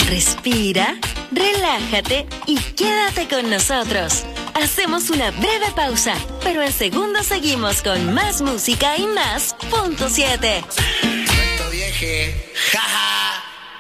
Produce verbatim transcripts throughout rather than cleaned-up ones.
Respira, relájate y quédate con nosotros. Hacemos una breve pausa, pero en segundos seguimos con más música y más punto siete. Suelto vieje, jaja.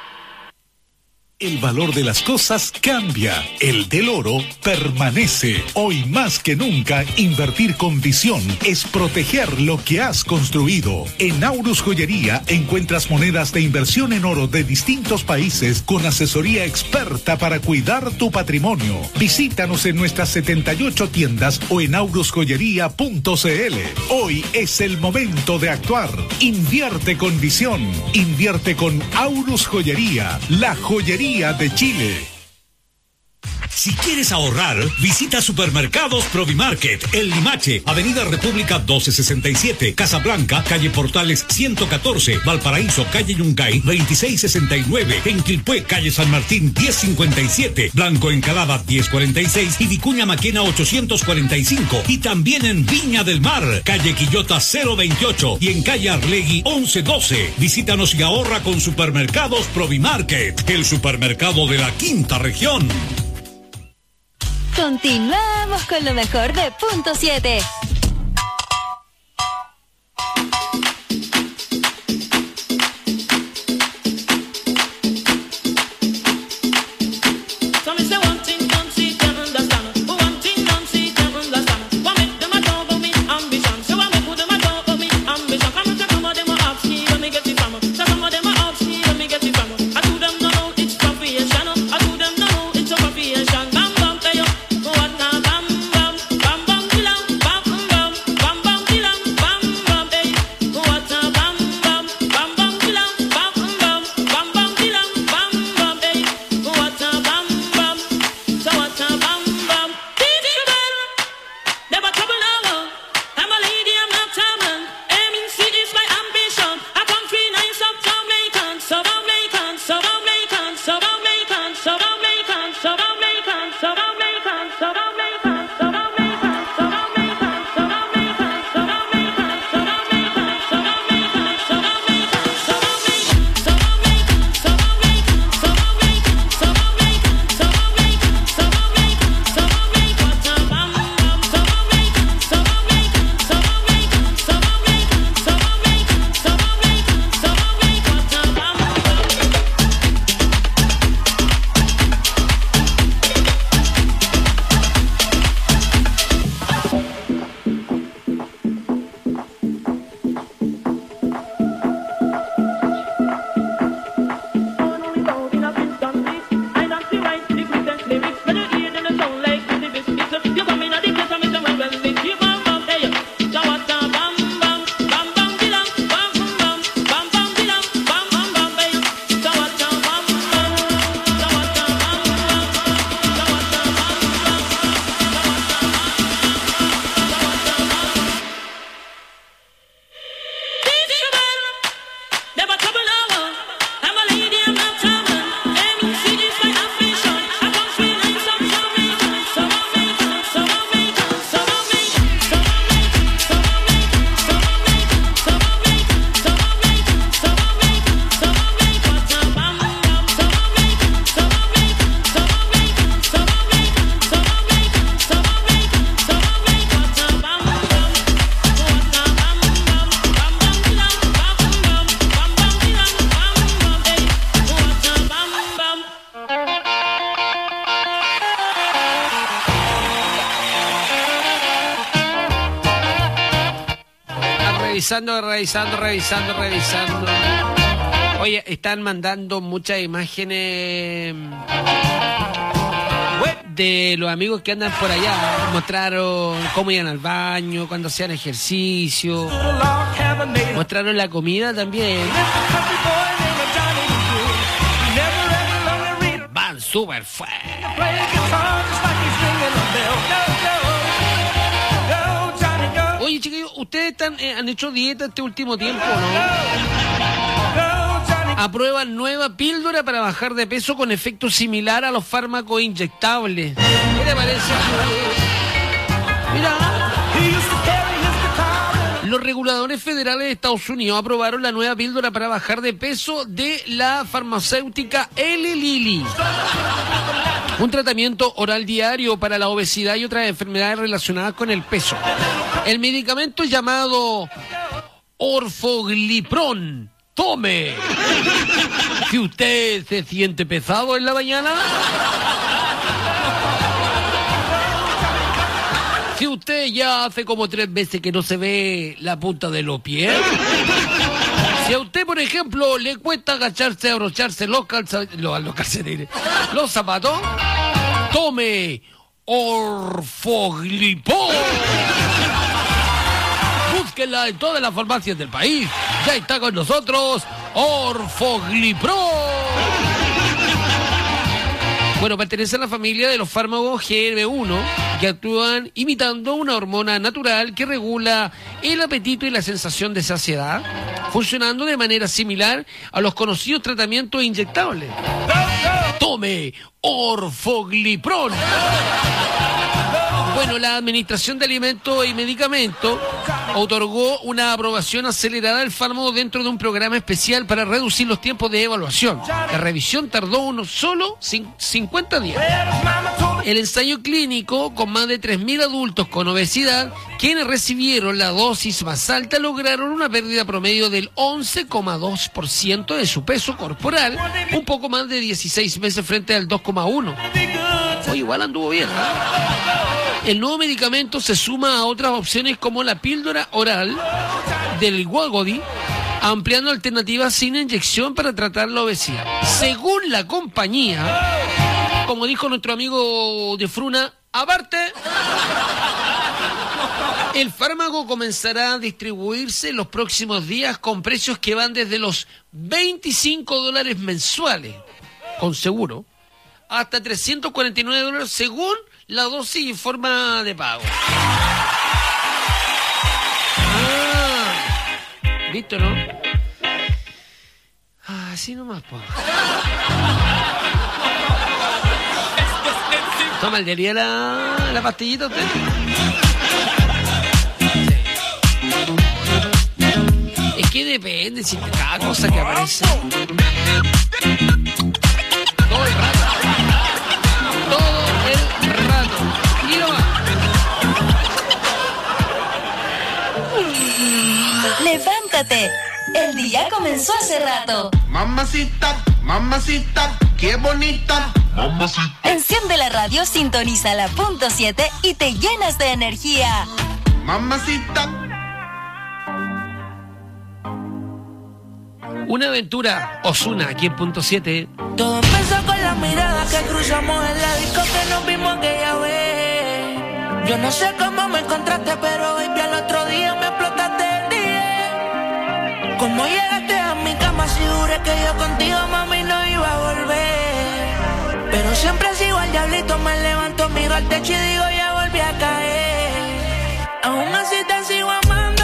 El valor de las cosas cambia, el del oro permanece. Hoy más que nunca, invertir con visión es proteger lo que has construido. En Aurus Joyería encuentras monedas de inversión en oro de distintos países con asesoría experta para cuidar tu patrimonio. Visítanos en nuestras setenta y ocho tiendas o en aurus joyería punto c l. Hoy es el momento de actuar. Invierte con visión. Invierte con Aurus Joyería, la joyería de Chile. Si quieres ahorrar, visita Supermercados Provimarket, El Limache, Avenida República doce sesenta y siete, Casablanca, calle Portales ciento catorce, Valparaíso, calle Yungay veintiséis sesenta y nueve, en Quilpué, calle San Martín diez cincuenta y siete, Blanco Encalada diez cuarenta y seis y Vicuña Maquena ochocientos cuarenta y cinco, y también en Viña del Mar, calle Quillota cero veintiocho y en calle Arlegui once doce. Visítanos y ahorra con Supermercados Provimarket, el supermercado de la quinta región. Continuamos con lo mejor de punto siete. Revisando, revisando, revisando, revisando. Oye, están mandando muchas imágenes web de los amigos que andan por allá. Mostraron cómo iban al baño, cuando hacían ejercicio. Mostraron la comida también. Van súper fuerte. Oye, chiquillos, ¿ustedes están, eh, han hecho dieta este último tiempo, no? Aprueban nueva píldora para bajar de peso con efecto similar a los fármacos inyectables. ¿Qué te parece? Mira. Los reguladores federales de Estados Unidos aprobaron la nueva píldora para bajar de peso de la farmacéutica Eli Lilly. Un tratamiento oral diario para la obesidad y otras enfermedades relacionadas con el peso. El medicamento llamado Orfoglipron. Tome. Si usted se siente pesado en la mañana, si usted ya hace como tres veces que no se ve la punta de los pies, si a usted, por ejemplo, le cuesta agacharse a abrocharse los, calza... los, los calcetines, los zapatos, tome Orfoglipron. Búsquenla en todas las farmacias del país. Ya está con nosotros Orfoglipron. Bueno, pertenece a la familia de los fármacos G L B uno, que actúan imitando una hormona natural que regula el apetito y la sensación de saciedad, funcionando de manera similar a los conocidos tratamientos inyectables. Tome Orfoglipron. Bueno, la Administración de Alimentos y Medicamentos otorgó una aprobación acelerada al fármaco dentro de un programa especial para reducir los tiempos de evaluación. La revisión tardó unos solo cincuenta días. El ensayo clínico con más de tres mil adultos con obesidad, quienes recibieron la dosis más alta, lograron una pérdida promedio del once coma dos por ciento de su peso corporal, un poco más de dieciséis meses frente al dos coma uno. Oye, igual anduvo bien, ¿no? El nuevo medicamento se suma a otras opciones como la píldora oral del Wegovy, ampliando alternativas sin inyección para tratar la obesidad. Según la compañía, como dijo nuestro amigo de Fruna, aparte, el fármaco comenzará a distribuirse en los próximos días con precios que van desde los veinticinco dólares mensuales, con seguro, hasta trescientos cuarenta y nueve dólares según la dosis y forma de pago. Ah, ¿listo, no? Ah, así nomás, po. ¿Toma el día la, la pastillita usted? Sí. Es que depende, si cada cosa que aparece. Todo el rato. Todo el rato. Y lo va. Levántate. El día comenzó hace rato. Mamacita, mamacita, qué bonita. Mamacita. Enciende la radio, sintoniza la punto siete y te llenas de energía. Mamacita. Una aventura, Ozuna, aquí en punto siete. Todo empezó con la mirada que cruzamos en la disco que nos vimos aquella vez. Yo no sé cómo me encontraste, pero baby, al otro día me explotaste el día. Cómo llegaste a mi cama, si juré que yo contigo, mami, no iba a volver. Pero siempre sigo al diablito, me levanto, miro al techo y digo, ya volví a caer. Aún así te sigo amando.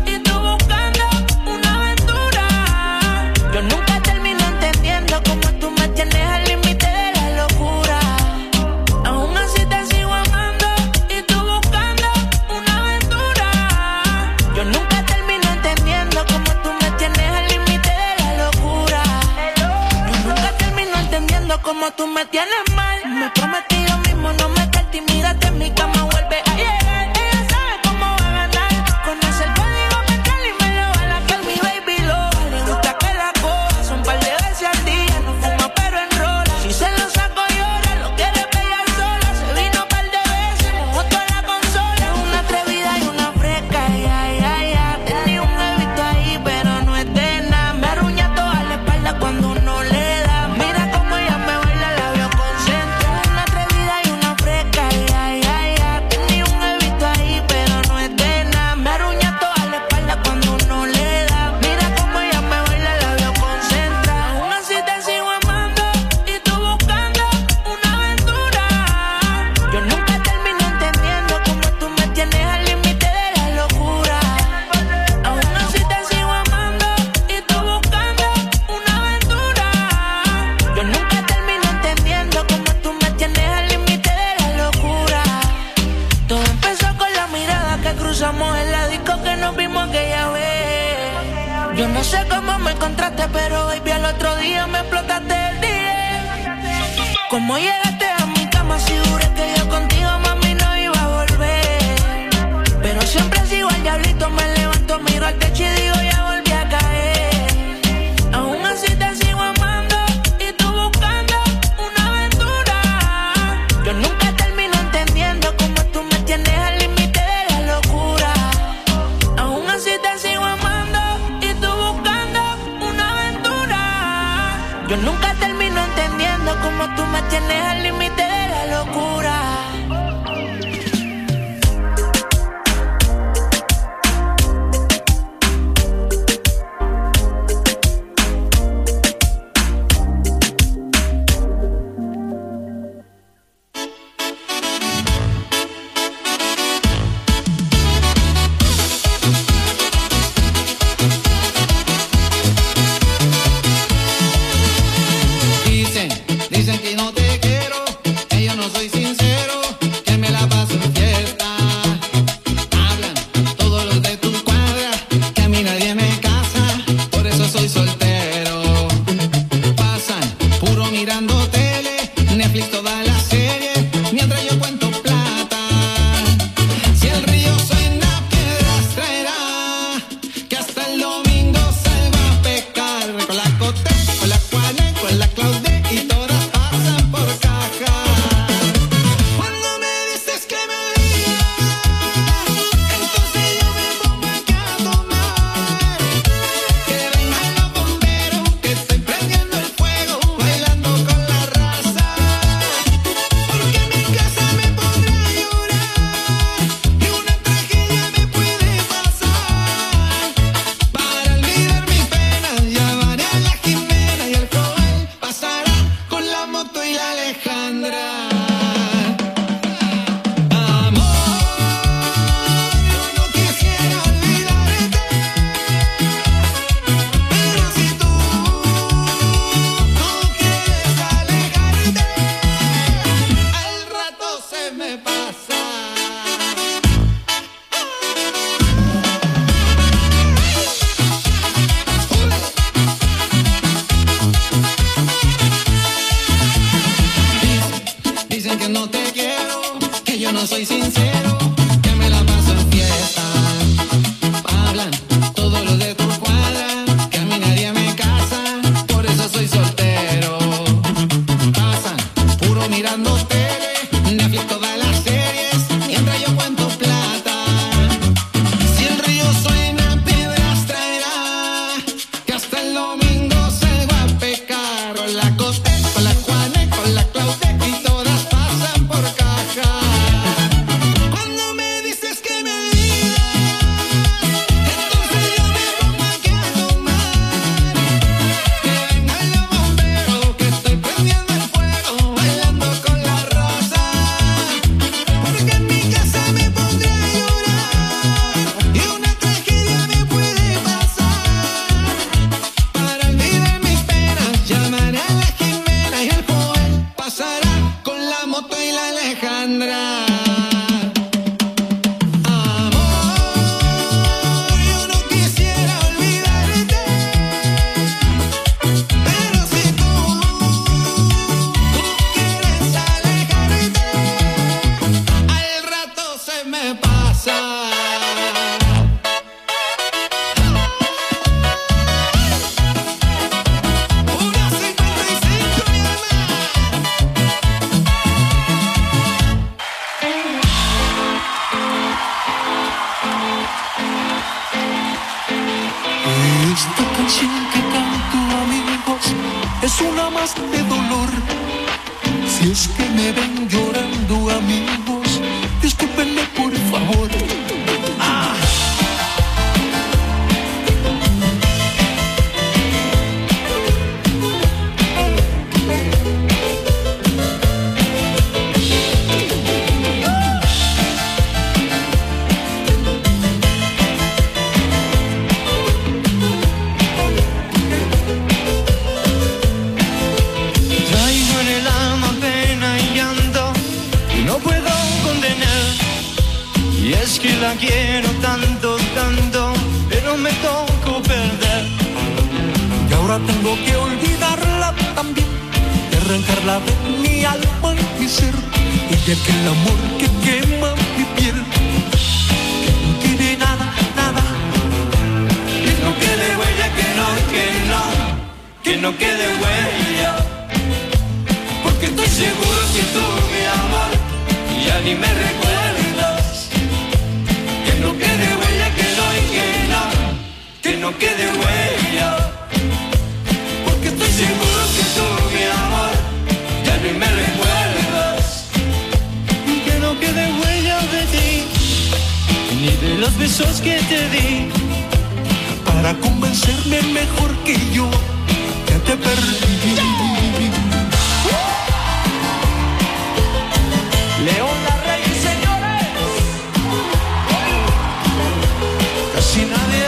Yo nunca termino entendiendo cómo tú me tienes al límite de la locura. Aún así te sigo amando y tú buscando una aventura. Yo nunca termino entendiendo cómo tú me tienes al límite de la locura. Yo nunca termino entendiendo cómo tú me tienes mal. Me prometí yo mismo no meterte y mírate en mi cama, vuelve a llegar. Ella sabe cómo va a ganar. Conoce el código mental y me lo va a la que mi baby lo. Le gusta que la un par de veces al día, no fuma pero enrola. Si se lo saco llora, lo quiere pegar sola. Se vino un par de veces, mojó toda la consola. Es una atrevida y una fresca, ya, ya, ya. Tenía un bebito ahí, pero no es de nada. Me arruña toda la espalda cuando uno le da. Mira cómo ella me baila, la veo concentrada. Una atrevida y una fresca, ya, ya, ya. Tenía un bebito encontraste, pero baby al otro día me explotaste el día. ¿Cómo llegaste a mi cama si juré que yo contigo, mami, no iba a volver? Pero siempre sigo al diablito, me levanto, miro al techo y digo ya volví a caer. Aún así te sigo amando y tú buscando una aventura. Yo nunca termino entendiendo cómo tú me tienes al límite de la locura. Aún así te sigo amando y tú buscando una aventura. Yo nunca termino entendiendo cómo tú me tienes al límite de la locura. Dicen que no te quiero, que yo no soy sincero, que me la paso en fiesta. Hablan todos los de tu cuadra, que a mí nadie me casa, por eso soy soltero. Pasan puro mirando tele, Netflix todas las series, mientras yo cuento plata. Si el río suena, piedras traerá, que hasta el domingo salgo a pescar. Con la Cote, con la Juana, con la Claudia y todas. Soy sincero, que me la paso en fiesta. Hablan todos los de tu cuadra, que a mí nadie me casa, por eso soy soltero. Pasan puro mirando tele, Netflix todas las series, mientras yo cuento plata. Si el río suena, piedras traerá, que hasta el domingo salgo a pescar. Con la Cote, con la Juana, con la Claudia y todas pasan por caja. Es una más de dolor. Si es que me ven llorando, amigos, discúlpenme por favor. Ah. arrancarla de mi alma y mi ser, y de aquel amor que quema mi piel, que no tiene nada, nada, que no quede huella, que no, que no, que no quede huella, porque estoy seguro que tú, mi amor, ya ni me recuerdas, que no quede huella, que no, y que no, que no quede huella, porque estoy seguro que tú, mi amor, ya ni me recuerdas, que no quede huella de ti, ni de los besos que te di, para convencerme mejor que yo, que te perdí. León Larrey, señores, casi nadie.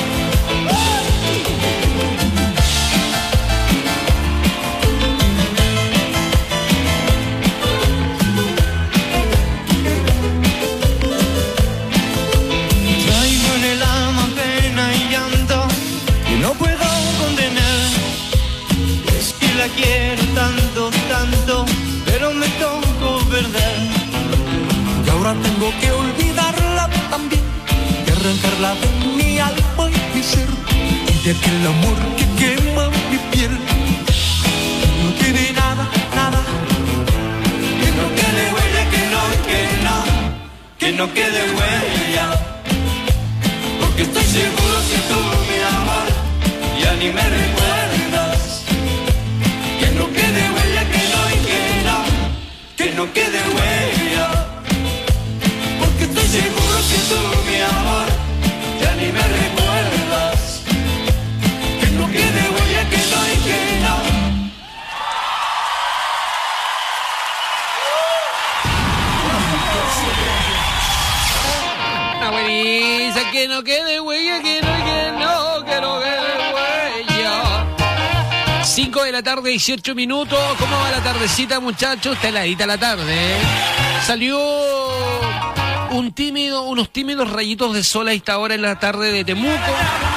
Traigo en el alma pena y llanto y no puedo contener. Es que la quiero tanto, tanto, pero me tocó perder. Y ahora tengo que olvidarla también, y arrancarla de mi alma y mi ser, y de aquel amor que quema mi piel, que no tiene nada, nada, que no quede huella, que no, que no, que no quede huella, porque estoy seguro que tú, mi amor, ya ni me recuerdas, que no quede huella, que no, y que no, que no quede huella, porque estoy seguro que tú, mi amor, ya ni me recuerdas, que no quede huella, que no, y que no. Una bueniza, que no quede huella, que no, que no, que no quede huella. cinco de la tarde, dieciocho minutos. ¿Cómo va la tardecita, muchachos? Está heladita la tarde, ¿eh? Salió un tímido, unos tímidos rayitos de sol a esta hora en la tarde de Temuco.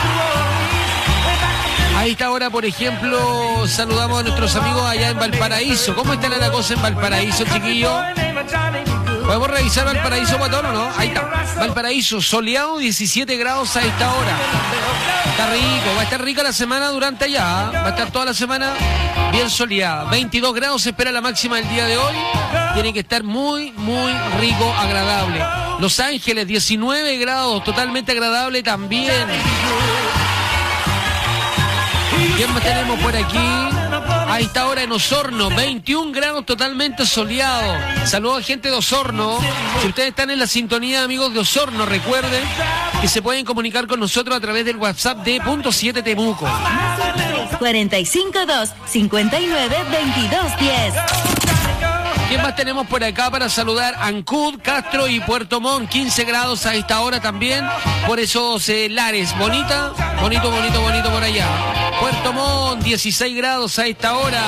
A esta hora, por ejemplo, saludamos a nuestros amigos allá en Valparaíso. ¿Cómo está la cosa en Valparaíso, chiquillos? ¿Podemos revisar Valparaíso, Guatón, o no? Ahí está. Valparaíso, soleado, diecisiete grados a esta hora. Está rico, va a estar rica la semana durante allá. ¿eh? Va a estar toda la semana bien soleada. veintidós grados se espera la máxima del día de hoy. Tiene que estar muy, muy rico, agradable. Los Ángeles, diecinueve grados, totalmente agradable también. ¿Quién más tenemos por aquí? A esta hora en Osorno, veintiún grados, totalmente soleado. Saludos a gente de Osorno. Si ustedes están en la sintonía, amigos de Osorno, recuerden que se pueden comunicar con nosotros a través del WhatsApp de punto siete Temuco. cuatro cinco dos, cinco nueve, veintidós diez. ¿Quién más tenemos por acá para saludar? Ancud, Castro y Puerto Montt, quince grados a esta hora también, por esos eh, lares. Bonita, bonito, bonito, bonito por allá. Puerto Montt, dieciséis grados a esta hora.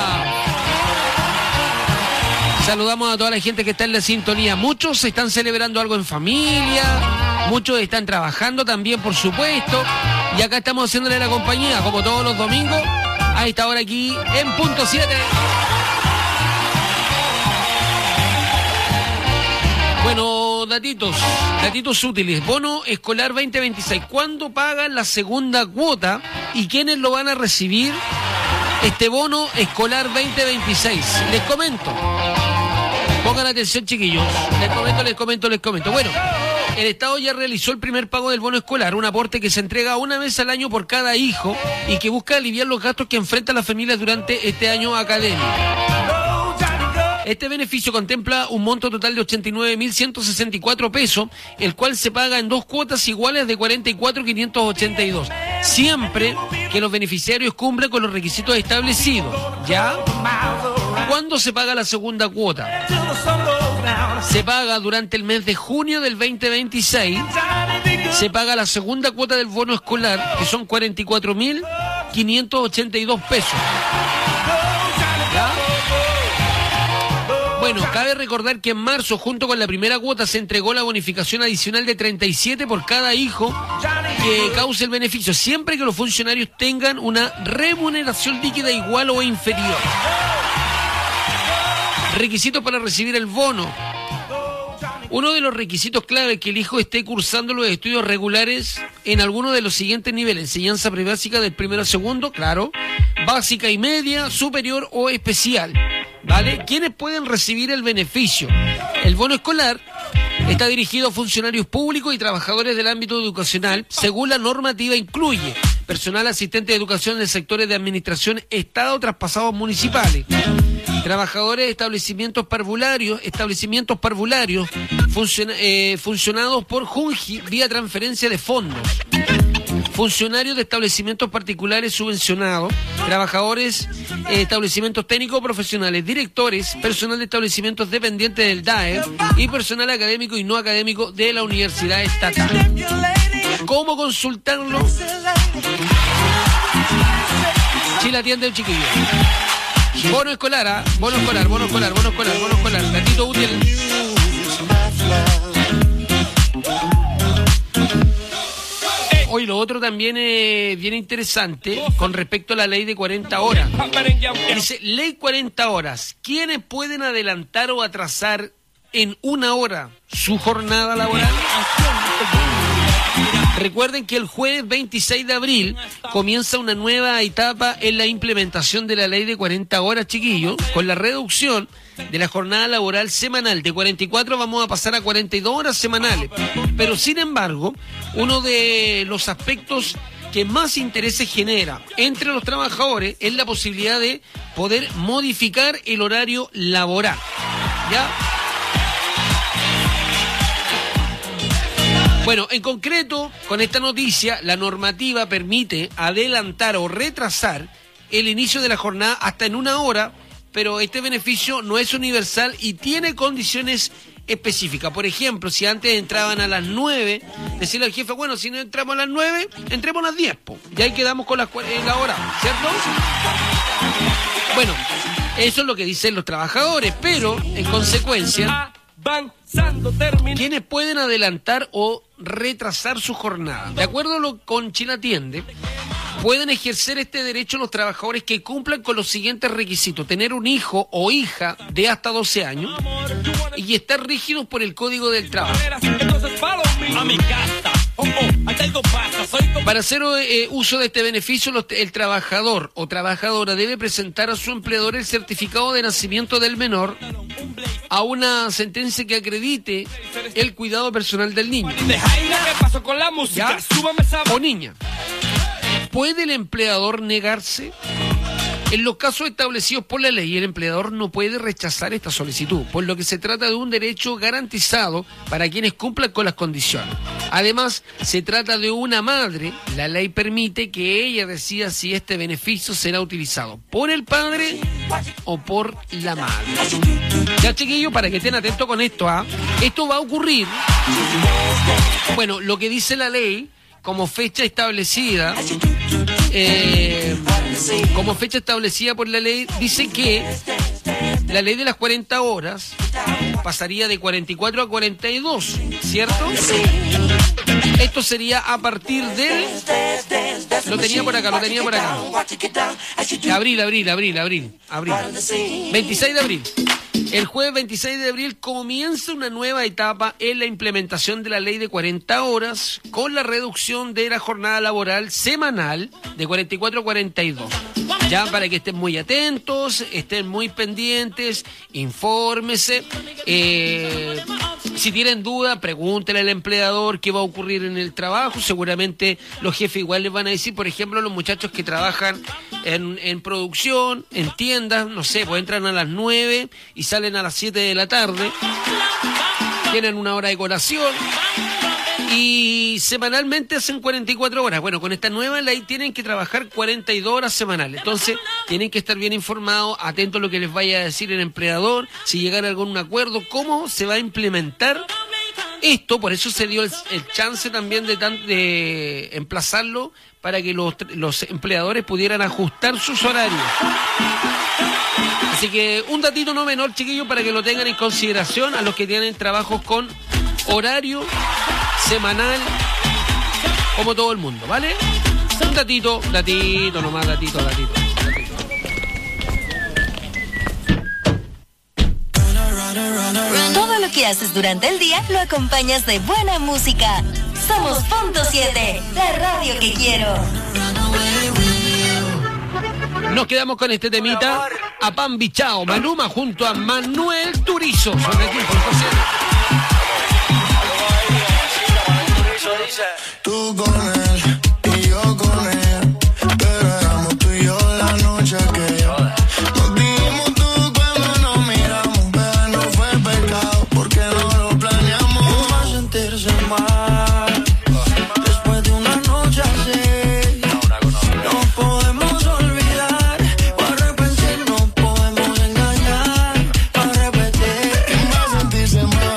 Saludamos a toda la gente que está en la sintonía. Muchos están celebrando algo en familia, muchos están trabajando también, por supuesto. Y acá estamos haciéndole la compañía, como todos los domingos, a esta hora aquí en punto siete. Bueno, datitos, datitos útiles. Bono escolar veinte veintiséis. ¿Cuándo pagan la segunda cuota y quiénes lo van a recibir? Este bono escolar veinte veintiséis. Les comento. Pongan atención, chiquillos. Les comento, les comento, les comento. Bueno, el Estado ya realizó el primer pago del bono escolar, un aporte que se entrega una vez al año por cada hijo y que busca aliviar los gastos que enfrentan las familias durante este año académico. Este beneficio contempla un monto total de ochenta y nueve mil ciento sesenta y cuatro pesos, el cual se paga en dos cuotas iguales de cuarenta y cuatro mil quinientos ochenta y dos, siempre que los beneficiarios cumplan con los requisitos establecidos. ¿Ya? ¿Cuándo se paga la segunda cuota? Se paga durante el mes de junio del veinte veintiséis. Se paga la segunda cuota del bono escolar, que son cuarenta y cuatro mil quinientos ochenta y dos pesos. ¿Ya? Bueno, cabe recordar que en marzo, junto con la primera cuota, se entregó la bonificación adicional de treinta y siete por cada hijo que cause el beneficio, siempre que los funcionarios tengan una remuneración líquida igual o inferior. Requisitos para recibir el bono. Uno de los requisitos clave es que el hijo esté cursando los estudios regulares en alguno de los siguientes niveles. Enseñanza prebásica del primero al segundo, claro. Básica y media, superior o especial. ¿Vale? ¿Quiénes pueden recibir el beneficio? El bono escolar está dirigido a funcionarios públicos y trabajadores del ámbito educacional. Según la normativa incluye personal asistente de educación en sectores de administración, Estado, traspasados municipales. Trabajadores de establecimientos parvularios, establecimientos parvularios funciona, eh, funcionados por Junji vía transferencia de fondos. Funcionarios de establecimientos particulares subvencionados, trabajadores de eh, establecimientos técnicos profesionales, directores, personal de establecimientos dependientes del D A E y personal académico y no académico de la Universidad Estatal. ¿Cómo consultarlo? Chile atiende el chiquillo. Bono escolar, ¿ah? Bono escolar, bono escolar, bono escolar, bono escolar. Gatito útil. Hoy lo otro también es bien interesante con respecto a la ley de cuarenta horas. Dice, ley cuarenta horas. ¿Quiénes pueden adelantar o atrasar en una hora su jornada laboral? Recuerden que el jueves veintiséis de abril comienza una nueva etapa en la implementación de la ley de cuarenta horas, chiquillos, con la reducción de la jornada laboral semanal. De cuarenta y cuatro vamos a pasar a cuarenta y dos horas semanales. Pero sin embargo, uno de los aspectos que más intereses genera entre los trabajadores es la posibilidad de poder modificar el horario laboral. ¿Ya? Bueno, en concreto, con esta noticia, la normativa permite adelantar o retrasar el inicio de la jornada hasta en una hora, pero este beneficio no es universal y tiene condiciones específicas. Por ejemplo, si antes entraban a las nueve, decirle al jefe, bueno, si no entramos a las nueve, entremos a las diez, po. Y ahí quedamos con la, la hora, ¿cierto? Bueno, eso es lo que dicen los trabajadores, pero en consecuencia, ¿quiénes pueden adelantar o retrasar su jornada? De acuerdo a lo con Chile Atiende, pueden ejercer este derecho los trabajadores que cumplan con los siguientes requisitos: tener un hijo o hija de hasta doce años y estar rígidos por el Código del Trabajo. Para hacer eh, uso de este beneficio, los, el trabajador o trabajadora debe presentar a su empleador el certificado de nacimiento del menor, a una sentencia que acredite el cuidado personal del niño. ¿Ya? O niña. ¿Puede el empleador negarse? En los casos establecidos por la ley, el empleador no puede rechazar esta solicitud, por lo que se trata de un derecho garantizado para quienes cumplan con las condiciones. Además, se trata de una madre. La ley permite que ella decida si este beneficio será utilizado por el padre o por la madre. Ya, chiquillos, para que estén atentos con esto, ¿ah? Esto va a ocurrir. Bueno, lo que dice la ley, como fecha establecida, eh, como fecha establecida por la ley, dice que la ley de las cuarenta horas pasaría de cuarenta y cuatro a cuarenta y dos, ¿cierto? Esto sería a partir del... Lo tenía por acá, lo tenía por acá. Abril, abril, abril, abril, abril. veintiséis de abril. El jueves veintiséis de abril comienza una nueva etapa en la implementación de la ley de cuarenta horas con la reducción de la jornada laboral semanal de cuarenta y cuatro a cuarenta y dos. Ya, para que estén muy atentos, estén muy pendientes, infórmese. Eh, si tienen duda, pregúntenle al empleador qué va a ocurrir en el trabajo. Seguramente los jefes igual les van a decir, por ejemplo, los muchachos que trabajan en, en producción, en tiendas, no sé, pues entran a las nueve y salen a las siete de la tarde, tienen una hora de colación y semanalmente hacen cuarenta y cuatro horas. Bueno, con esta nueva ley tienen que trabajar cuarenta y dos horas semanales. Entonces, tienen que estar bien informados, atentos a lo que les vaya a decir el empleador, si llegan a algún acuerdo, cómo se va a implementar esto. Por eso se dio el, el chance también de, tan, de emplazarlo para que los, los empleadores pudieran ajustar sus horarios. Así que un datito no menor, chiquillos, para que lo tengan en consideración a los que tienen trabajos con horario semanal, como todo el mundo, ¿vale? Un datito, datito nomás, datito, datito. datito. que haces durante el día lo acompañas de buena música. Somos Punto siete, la radio que quiero. Nos quedamos con este temita. A Pan Bichao, Maluma junto a Manuel Turizo. Son aquí en Punto siete. Tú con él y yo con él, pero éramos tú y yo la noche aquella. Nos dimos tú cuando nos miramos, pero no fue pecado porque no lo planeamos. No va a sentirse mal después de una noche así. No podemos olvidar o arrepentir, no podemos engañar o repetir. ¿Quién va a sentirse mal?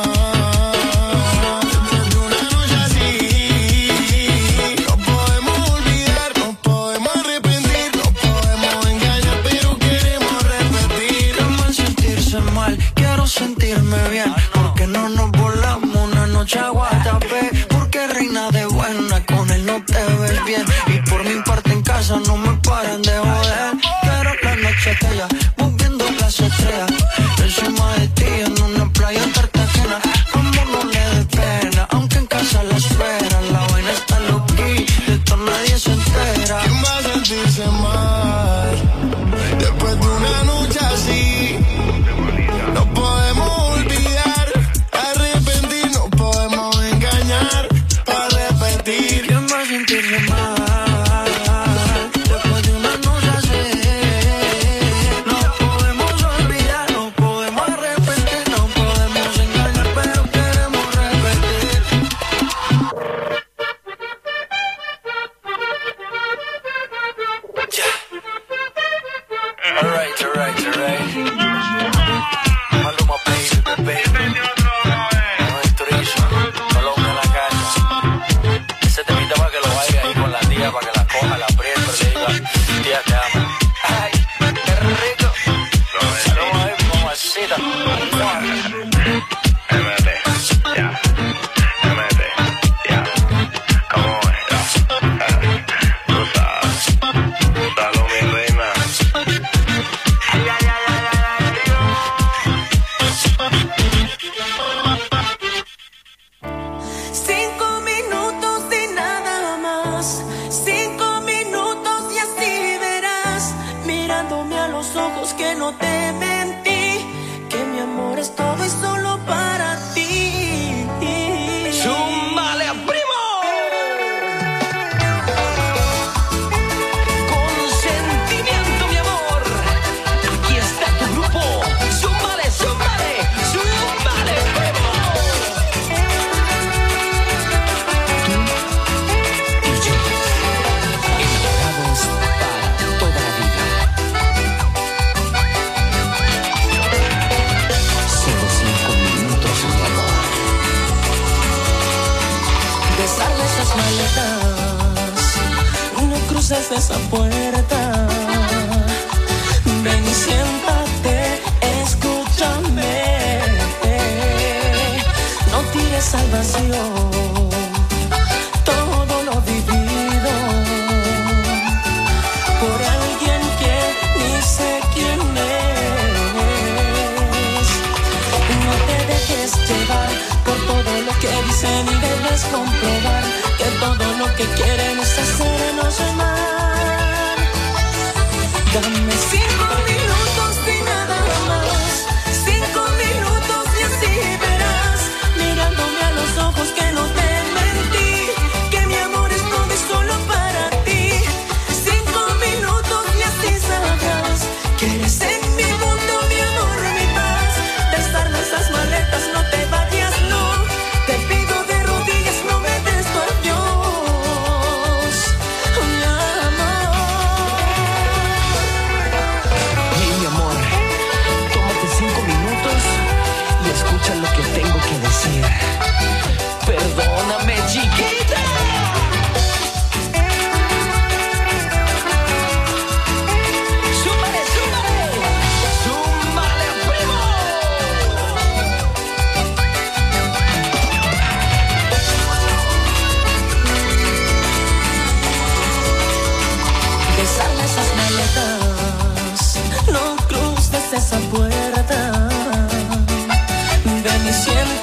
Sentirme bien, porque no nos volamos una noche a Guatapé, porque reina de buena con él no te ves bien, y por mi parte en casa no me paran de joder. Quiero la noche aquella, moviendo las estrellas, encima de ti en una playa en Cartagena. Como no le dé pena, aunque en casa la espera, la vaina está loqui, de esto nadie se entera. ¿Quién va a sentirse mal después de una noche así? No podemos olvidar, arrepentir, no podemos engañar, para repetir. ¿Quién va a sentirse mal después de una noche así? No podemos olvidar, no podemos arrepentir, no podemos engañar, pero queremos repetir. Yeah. All right, all right, all right. Maluma, baby, baby. Manuel Turizo, Colombia en la calle. Ese temita para que lo baile ahí con la tía, para que la coja, la apriete, le diga, tía, te amo. Ay, qué rico. Saludos ahí, mamacita. M D, ya. M D, ya. ¿Cómo es? Tú sabes. Salud, mi reina. Ay, ay, ay, ay, ay, Cinco minutos y nada más, cinco minutos y así verás, mirándome a los ojos que no te mentí, que mi amor es todo y solo para ti. ¡Zúmbale, primo! Con sentimiento, mi amor. Aquí está tu grupo. ¡Zúmbale, zúmbale! ¡Zúmbale, primo! Tú y yo, enamorados para toda la vida. Solo cinco minutos, mi amor. Besarle esas maletas, no cruces esa puerta. Ven y siéntate, escúchame. No tires al vacío todo lo vivido por alguien que ni sé quién es. No te dejes llevar por todo lo que dicen y debes comprobar que todo lo que quieren es hacernos amar. Dame cinco minutos y nada más, cinco minutos y así verás, mirándome a los ojos que no te mentí, que mi amor es todo y solo para ti. Cinco minutos y así sabrás que eres en mi mundo, mi amor, mi paz. Desarma esas maletas, no te vayas, no. Te pido de rodillas, no me des tu adiós, mi amor. Hey, mi amor, tómate cinco minutos y escucha lo que tengo que decir. Perdóname, chiquita. ¡Súmale, súmale! ¡Súmale, primo! Besarle esas maletas, no cruces esa puerta. Ven y siéntate.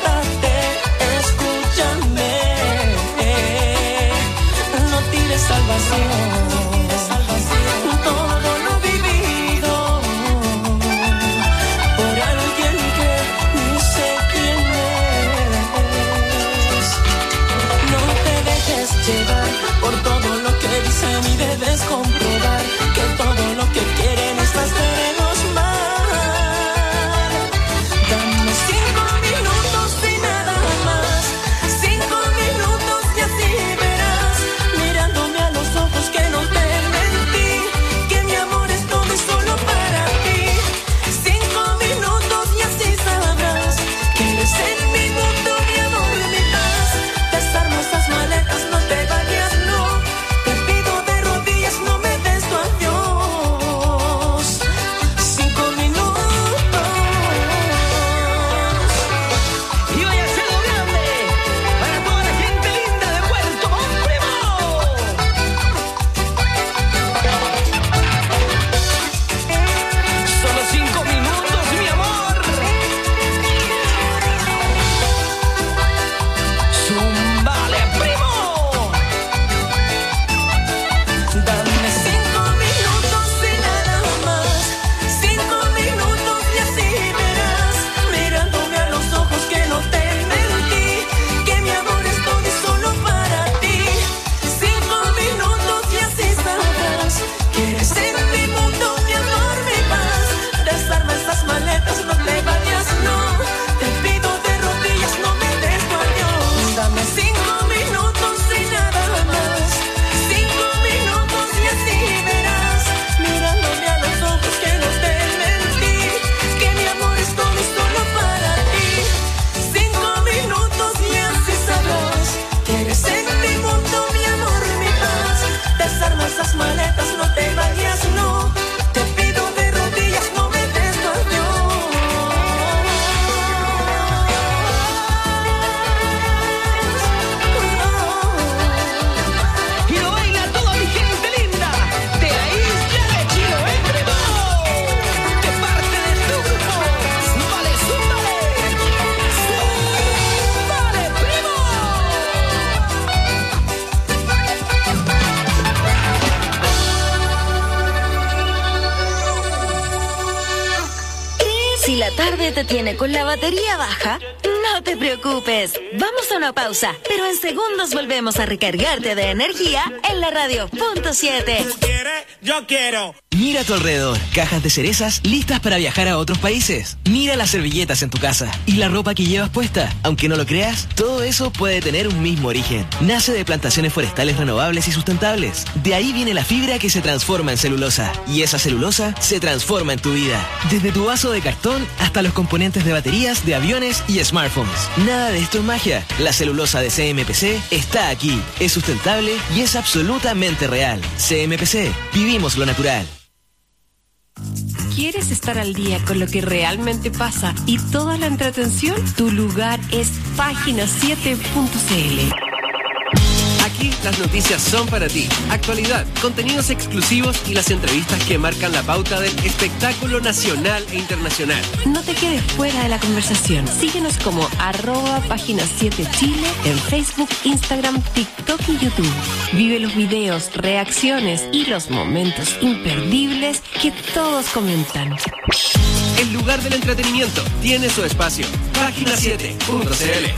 Si la tarde te tiene con la batería baja, no te preocupes. Vamos a una pausa, pero en segundos volvemos a recargarte de energía en la radio punto siete. ¿Tú quieres? Yo quiero. Mira a tu alrededor, cajas de cerezas listas para viajar a otros países. Mira las servilletas en tu casa y la ropa que llevas puesta. Aunque no lo creas, todo eso puede tener un mismo origen. Nace de plantaciones forestales renovables y sustentables. De ahí viene la fibra que se transforma en celulosa. Y esa celulosa se transforma en tu vida. Desde tu vaso de cartón hasta los componentes de baterías de aviones y smartphones. Nada de esto es magia. La celulosa de C M P C está aquí. Es sustentable y es absolutamente real. C M P C. Vivimos lo natural. ¿Quieres estar al día con lo que realmente pasa y toda la entretención? Tu lugar es página siete punto c l. Aquí las noticias son para ti. Actualidad, contenidos exclusivos y las entrevistas que marcan la pauta del espectáculo nacional e internacional. No te quedes fuera de la conversación. Síguenos como arroba página siete Chile en Facebook, Instagram, TikTok y YouTube. Vive los videos, reacciones y los momentos imperdibles que todos comentan. El lugar del entretenimiento tiene su espacio. página siete punto c l.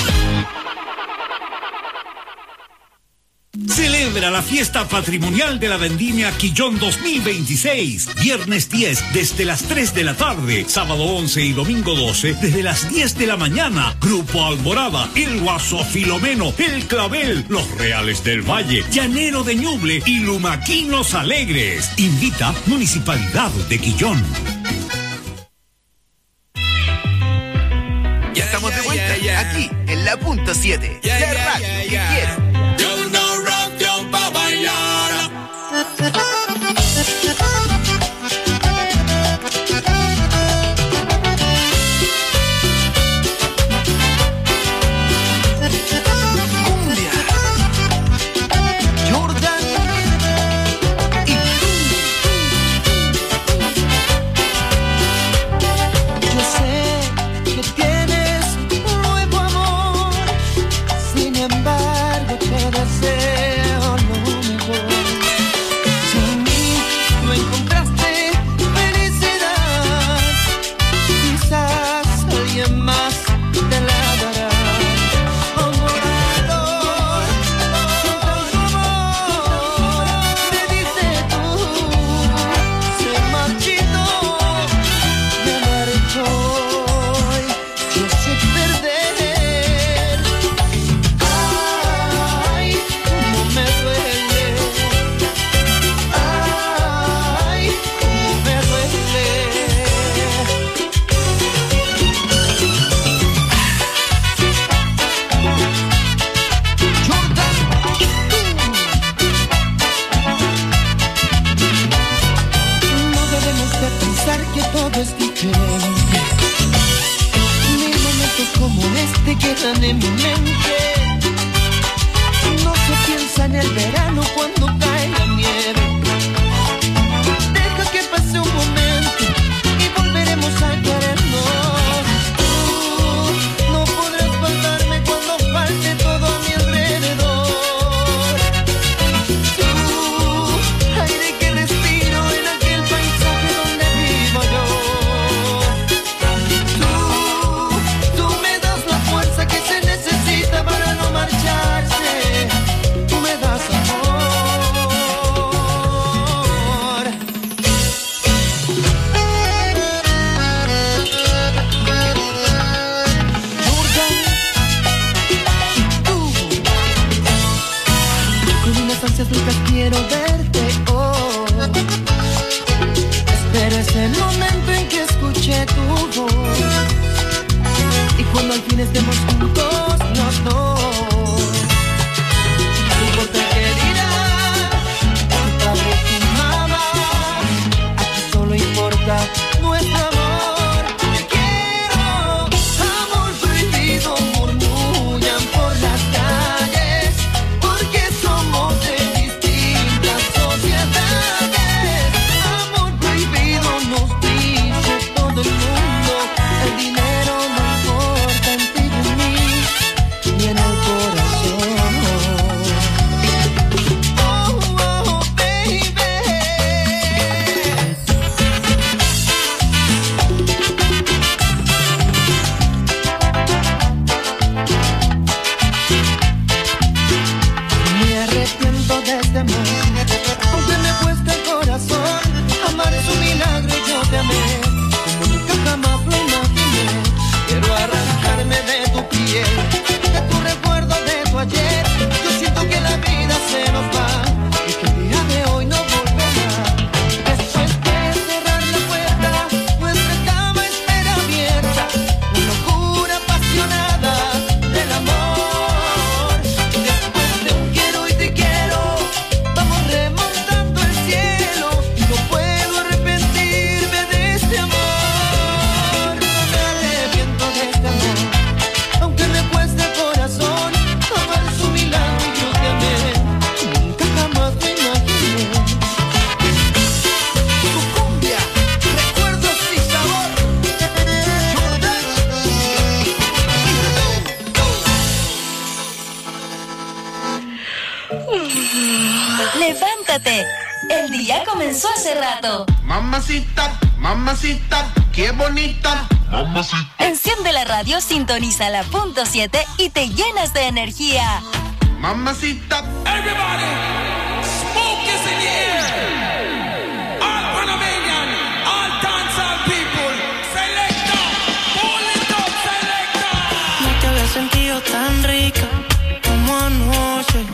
Celebra la fiesta patrimonial de la Vendimia Quillón dos mil veintiséis. Viernes diez desde las tres de la tarde. Sábado once y domingo doce desde las diez de la mañana. Grupo Alborada, El Guaso Filomeno, El Clavel, Los Reales del Valle, Llanero de Ñuble y Lumaquinos Alegres. Invita Municipalidad de Quillón. Ya estamos de vuelta, yeah, yeah. Aquí en la punto siete, yeah, la yeah, radio yeah, yeah. que quiero. Yo no rock, yo pa' bailar. quedan en mi mente. No se piensa en el verano cuando cae la nieve. Deja que pase un momento y volveremos a querernos. Tú no podrás faltarme cuando falte todo a mi alrededor. Tú, aire que respiro en aquel paisaje donde vivo yo. Tú, tú me das la fuerza que se necesita para no marcharse. Tú me das amor. Con unas ansias locas quiero verte hoy. Espero ese momento en que escuche tu voz. Y cuando al fin estemos juntos los dos. No importa qué dirán tu padre y tu mamá. Aquí solo importa nuestro amor. Te quiero, amor prohibido, murmullan por las calles, porque somos de distintas sociedades. Amor prohibido nos dice todo el mundo. El dinero no importa en ti y en mí, ni en el corazón. Oh, oh, baby. despiértate. El día comenzó hace rato. Mamacita, mamacita, qué bonita. Mamacita. Enciende la radio, sintoniza la punto siete y te llenas de energía. Mamacita. Everybody, smoke is in the air. All Panamanian, all dancehall people. Selecta, pull it up, selecta. No te había sentido tan rica como anoche.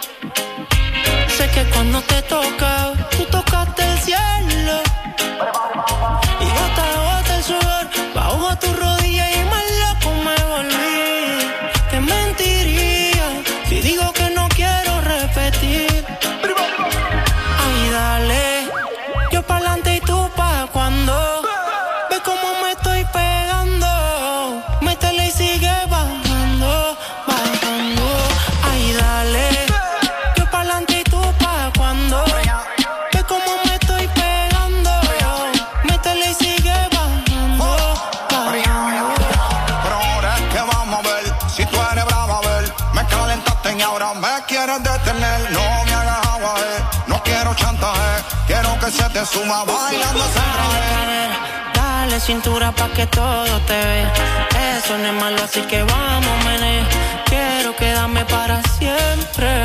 Sé que cuando te tocaba, tú tocaste el cielo. Y gota a gota el sudor bajo a tu rodilla y más loco me volví. Te mentiría si digo que no quiero repetir. Ay, dale, yo pa'lante y tú pa' cuando. Ve cómo me estoy pegando. Métele y sigue bajando, bajando. Ay, dale, yo pa'lante y tú pa' cuando. Ve cómo me estoy pegando. Métele y sigue bajando, bajando. Pero ahora es que vamos a ver. Si tú eres brava, a ver. Me calentaste y ahora me quieres detener. No me hagas agua, eh. No quiero chantaje. Quiero que se te suma bailando ese traje. Dale cintura pa' que todo te vea. Eso no es malo, así que vamos, menea. Quiero quedarme para siempre.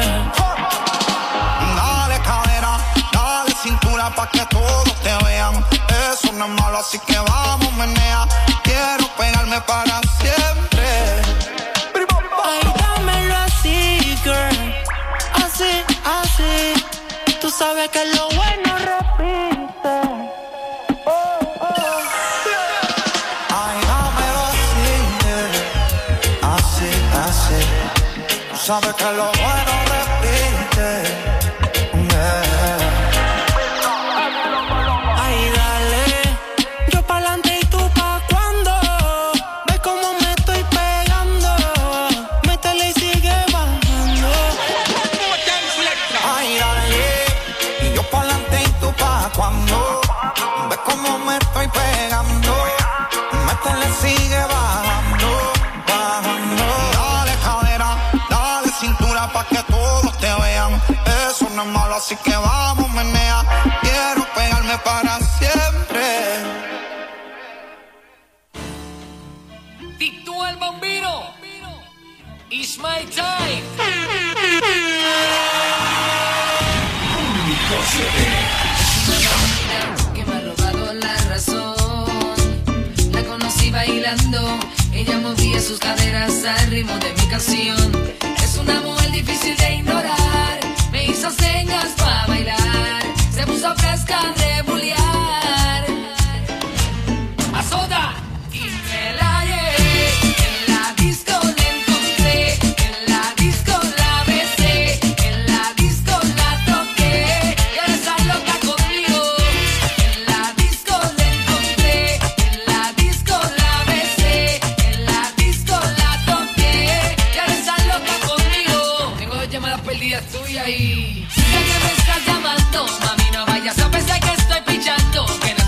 Dale cadera, dale cintura pa' que todos te vean. Eso no es malo, así que vamos, menea. Quiero pegarme para siempre. Ay, dámelo así, girl. Así, así. Tú sabes que lo bueno repite. Oh, oh. Ay, dámelo así, yeah. Así, así. Tú sabes que lo bueno repite. Yeah. Ay, dale, yo pa'lante y tú pa' cuando. Ve cómo me estoy pegando. Métele y sigue bajando. Ay, dale, y yo pa'lante y tú pa' cuando. Ve cómo me estoy pegando. Métele, sigue bajando, bajando. Dale cadera, dale cintura pa' que todos te vean. Eso no es malo, así que vamos, menea. Quiero pegarme para siempre. Tito el Bambino. It's my time. Que me ha robado la razón. La conocí bailando. Ella movía sus caderas al ritmo de mi canción. Es una mujer difícil de ignorar. Me hizo señas para bailar. Se puso fresca de bullear. A soda. Y me la llevé. En la disco la encontré. En la disco la besé. En la disco la toqué. Y ahora está loca conmigo. En la disco la encontré. En la disco la besé. En la disco la toqué. Y ahora está loca conmigo. Tengo dos llamadas perdidas tuyas y... Sé que me estás llamando. Mami, no vayas a pensar que estoy pichando. Que no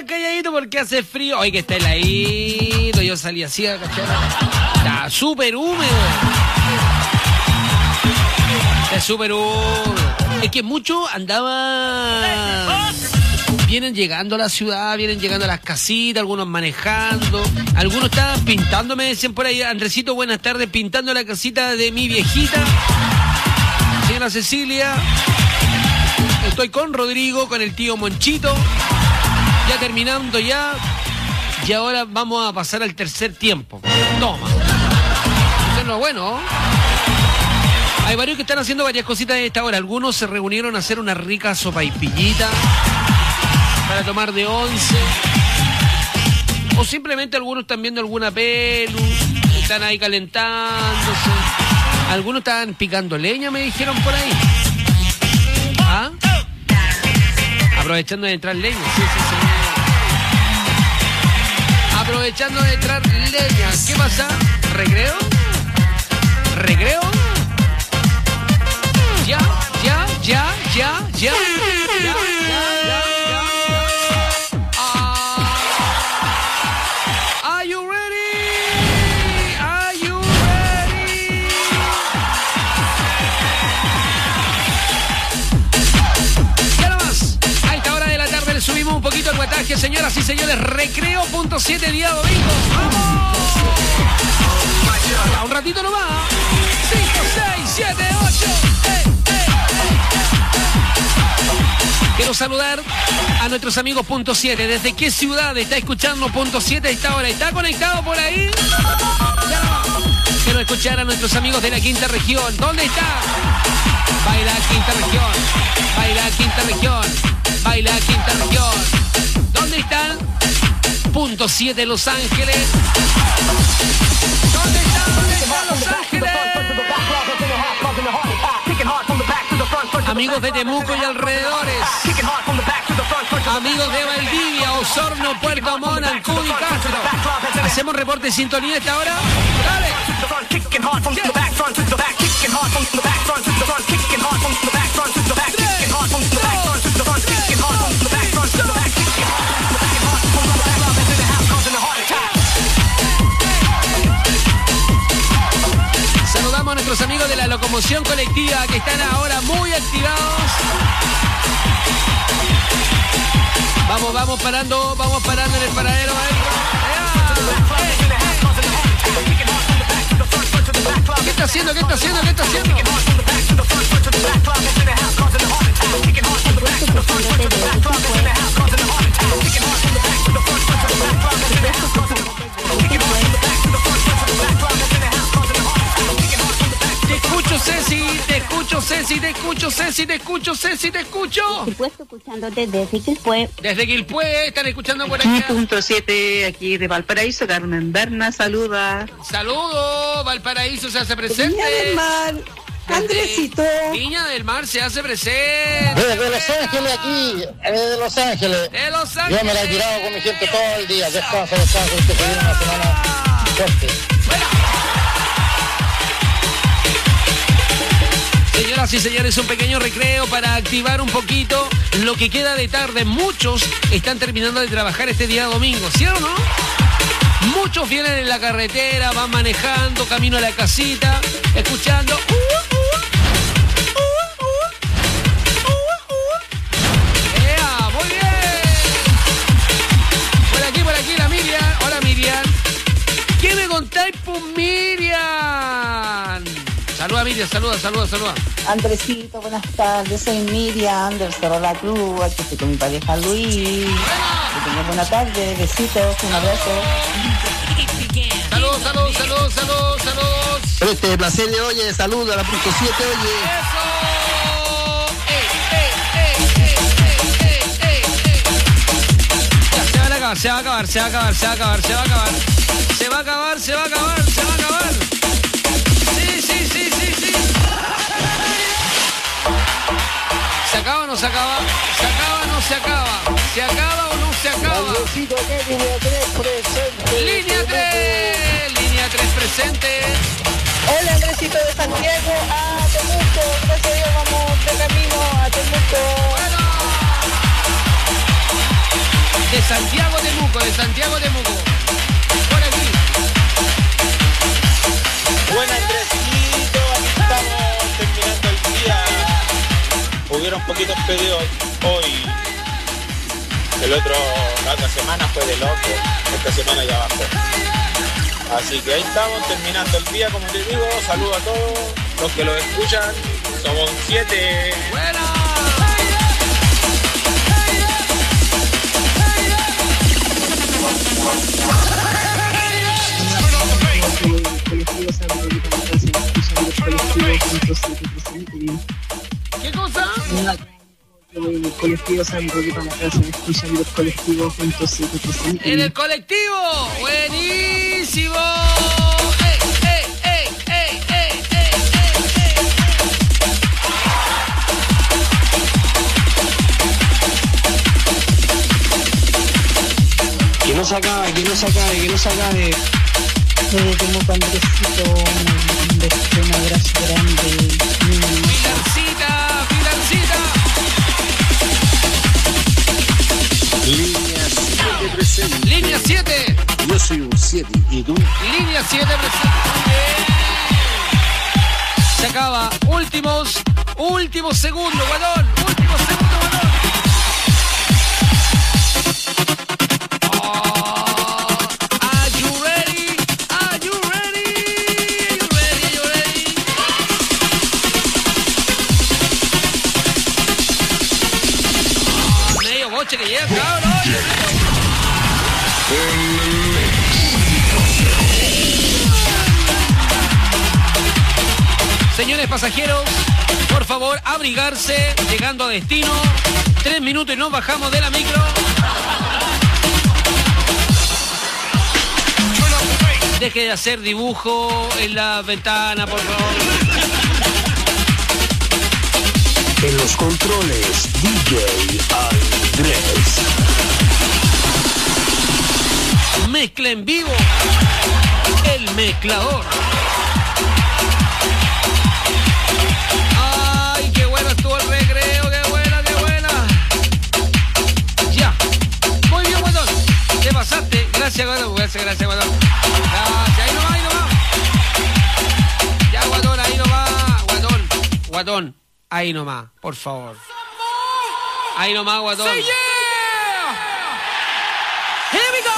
está calladito porque hace frío. Oye, que está heladito. Yo salí así a cachar. Está súper húmedo. Está súper húmedo. Es que muchos andaban... Vienen llegando a la ciudad, vienen llegando a las casitas, algunos manejando. Algunos estaban pintando, me decían por ahí. Andresito, buenas tardes, pintando la casita de mi viejita. Señora Cecilia. Estoy con Rodrigo, con el tío Monchito. Ya terminando ya. Y ahora vamos a pasar al tercer tiempo. Toma. Eso es lo bueno. Hay varios que están haciendo varias cositas de esta hora. Algunos se reunieron a hacer una rica sopaipillita para tomar de once. O simplemente algunos están viendo alguna pelu. Están ahí calentándose. Algunos estaban picando leña, me dijeron por ahí. ¿Ah? Aprovechando de entrar leña. Sí, sí, sí. Aprovechando de entrar leña. ¿Qué pasa? ¿Recreo? ¿Recreo? Ya, ya, ya, ya, ya. Ya, ya, ya, ya. Ah. Are you ready? Are you ready? Ya nomás. A esta hora de la tarde le subimos un poquito el guataje, señoras y señores. Recreo punto siete día domingo. ¡Vamos! Ya, un ratito nomás. cinco, seis, siete, ocho. ¡Ey! Quiero saludar a nuestros amigos Punto siete. ¿Desde qué ciudad está escuchando Punto siete a esta hora? ¿Está conectado por ahí? Ya no. Quiero escuchar a nuestros amigos de la quinta región. ¿Dónde está? Baila quinta región. Baila quinta región. Baila quinta región. ¿Dónde están? Punto siete Los Ángeles. ¿Dónde están? ¿Dónde están Los Ángeles? Amigos de Temuco y alrededores. Amigos de Valdivia, Osorno, Puerto Montt, Ancud y Castro. ¿Hacemos reporte de sintonía a esta hora? ¡Dale! Saludamos a nuestros amigos de la locomoción colectiva que están ahora muy activados. Vamos, vamos parando, vamos parando en el paradero. ¿Qué está haciendo? ¿Qué está haciendo? ¿Qué está haciendo? Te escucho, Ceci, te escucho, Ceci, te escucho, Ceci, te escucho, Ceci, te escucho. Por supuesto, escuchándote desde Quilpué. Desde Quilpué, están escuchando por acá. Punto siete, aquí de Valparaíso, Carmen Berna, saluda. Saludos, Valparaíso se hace presente. Viña del Mar, Andresito. Viña del Mar se hace presente. Desde Los Ángeles aquí, desde Los Ángeles. De Los Ángeles. Yo me la he tirado con mi gente todo el día. Descanso, descanso, que se viene una semana fuerte. Señoras y señores, un pequeño recreo para activar un poquito lo que queda de tarde. Muchos están terminando de trabajar este día domingo, ¿sí o no? Muchos vienen en la carretera, van manejando, camino a la casita, escuchando... Uh, uh, uh, uh, uh. ¡Ea! ¡Muy bien! Por aquí, por aquí, la Miriam. Hola, Miriam. ¿Qué me contáis, pues, Miriam? Saluda, Miriam, saluda, saluda, saluda. Andresito, buenas tardes, soy Miriam del Cerro La Cruz, aquí estoy con mi pareja Luis. Que tengan buena tarde, besitos, un abrazo. Saludos, saludos, saludos, saludos, saludos. Este placer de oye, saludos a la punto siete, oye. ¡Eso! ¡Ey, ey, ey, ey, ey, ey, ey! Ya, se van a acabar, se va a acabar, se va a acabar, se va a acabar, se va a acabar. Se va a acabar, se va a acabar, se va a acabar. Sí, sí, sí, sí, sí. ¿Se acaba o no se acaba? ¿Se acaba o no se acaba? ¿Se acaba o no se acaba? Línea tres presente. Línea tres. Línea tres presente. Hola, Andresito de Santiago, a Temuco, gracias a Dios vamos de camino a Temuco. De Santiago de Temuco, de Santiago de Temuco. Por aquí. Buen Andresito, aquí estamos terminando el día. Hubieron poquitos pedidos hoy. El otro, la otra semana fue de loco. Esta semana ya bajó. Así que ahí estamos terminando el día, como te digo. Saludos a todos los que lo escuchan. Somos siete. ¡Buena! ¿Qué cosa? En el colectivo San Roque para la casa, escuchando el colectivo juntos siete presentes. ¡En el colectivo! ¡Buenísimo! ¡Ey, ey, ey, ey, ey, ey, ey! Que no se acabe, que no se acabe, que no se acabe. Eh, como Andresito, un beso, un abrazo grande. ¡Pilarcita! ¡Pilarcita! Línea siete presente. Línea siete. Yo soy un siete. ¿Y tú? Línea siete presente. Se acaba. Últimos, últimos segundos, Guadón. Últimos segundos, Guadón. Oh, are you ready? Are you ready? Are you ready? Are you ready? Oh, medio boche que llega, cabrón. Señores pasajeros, por favor, abrigarse, llegando a destino. Tres minutos y nos bajamos de la micro. Deje de hacer dibujo en la ventana, por favor. En los controles, D J Andrés. Mezcla en vivo. El mezclador. Ay, qué bueno estuvo el recreo, qué buena, qué buena. Ya. Muy bien, Guatón. Te pasaste. Gracias, Guatón. Gracias, gracias, Guatón. Gracias. Ahí nomás, ahí nomás. Ya, Guatón, ahí nomás. Guatón. Guatón. Ahí nomás, por favor. Ahí nomás, Guatón. Say yeah! Here we go.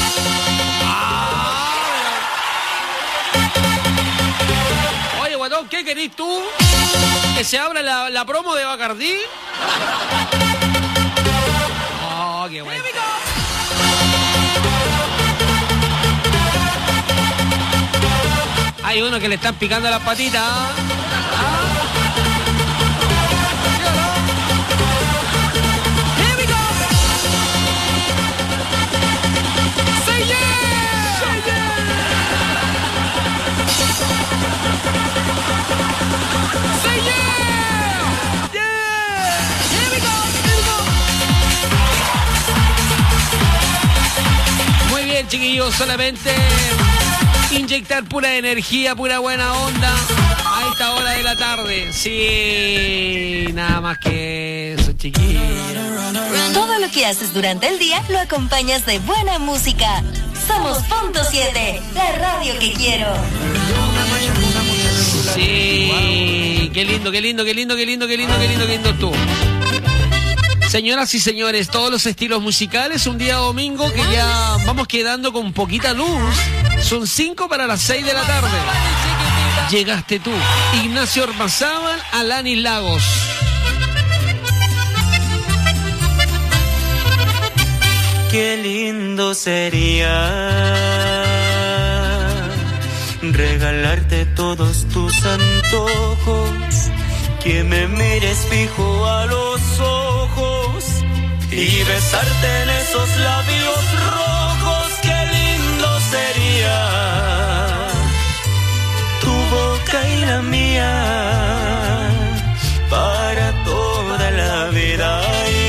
Oye, Guatón, ¿qué querís tú? ¿Que se abra la, la promo de Bacardí? Oh, qué bueno. Hay uno que le están picando las patitas. Here we go. Say yeah! Say yeah! Say yeah! Yeah! Here we go. Here we go. Muy bien, chiquillos, solamente inyectar pura energía, pura buena onda a esta hora de la tarde. Sí, nada más que eso, chiquillos. Todo lo que haces durante el día lo acompañas de buena música. Somos Punto siete, la radio que quiero. Sí, qué lindo, qué lindo, qué lindo, qué lindo, qué lindo, qué lindo, qué lindo tú. Señoras y señores, todos los estilos musicales, un día domingo que ya vamos quedando con poquita luz. Son cinco para las seis de la tarde. Llegaste tú, Ignacio Ormazábal, Alanis Lagos. Qué lindo sería regalarte todos tus antojos, que me mires fijo a los ojos y besarte en esos labios rojos. Qué lindo sería tu boca y la mía para toda la vida.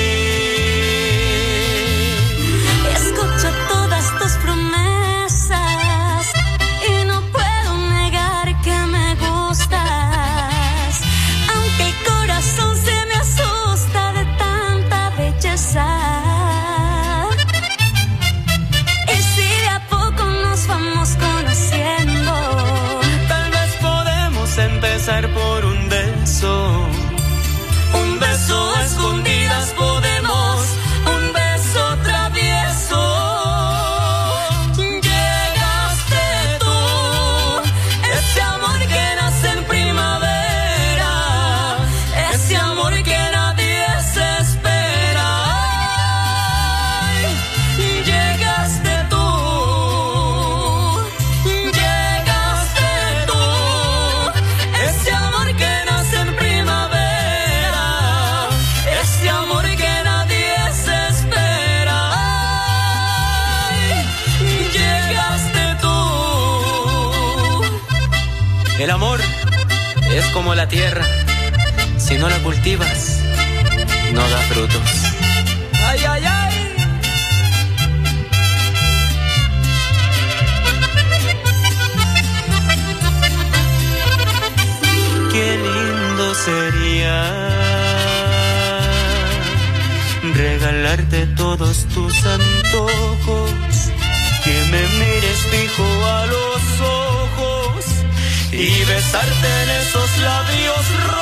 Escucho todas tus promesas y no puedo negar que me gustas, aunque el corazón se me asusta de tanta belleza. por un beso. Un beso a escondidas podemos, un beso travieso. Llegaste tú, ese amor que nace en primavera, ese amor que nadie se espera. Ay, llegaste tú, llegaste tú, ese amor que nace en primavera, ese amor que nadie se espera. Ay, llegaste tú. El amor es como la tierra, si no la cultivas, no da frutos. Ay, ay, ay. Qué lindo sería regalarte todos tus antojos, que me mires fijo a los ojos y besarte en esos labios rojos.